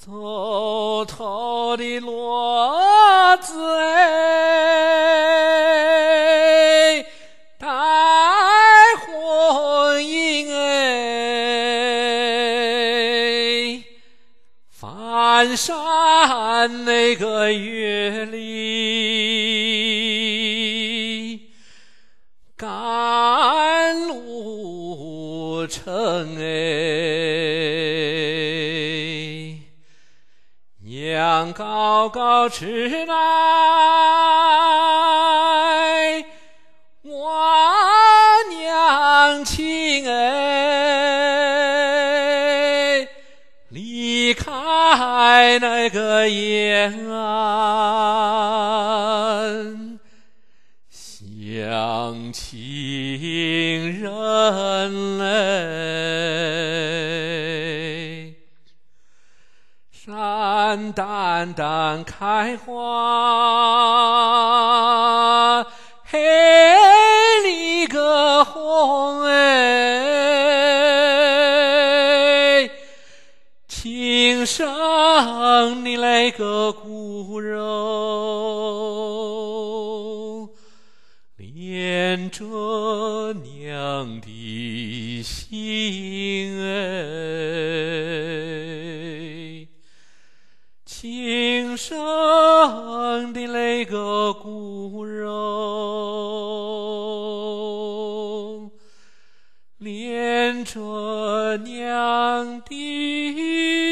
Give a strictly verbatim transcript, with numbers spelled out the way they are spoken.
走头的骡子哎，带婚姻哎，翻山那个月里，赶路程哎，娘高高吃奶，我娘亲哎，离开那个延安，乡亲人嘞，山丹丹开花，嘿里个红哎，亲生的那个骨肉，连着娘的心哎，亲生的那个骨肉，连着娘的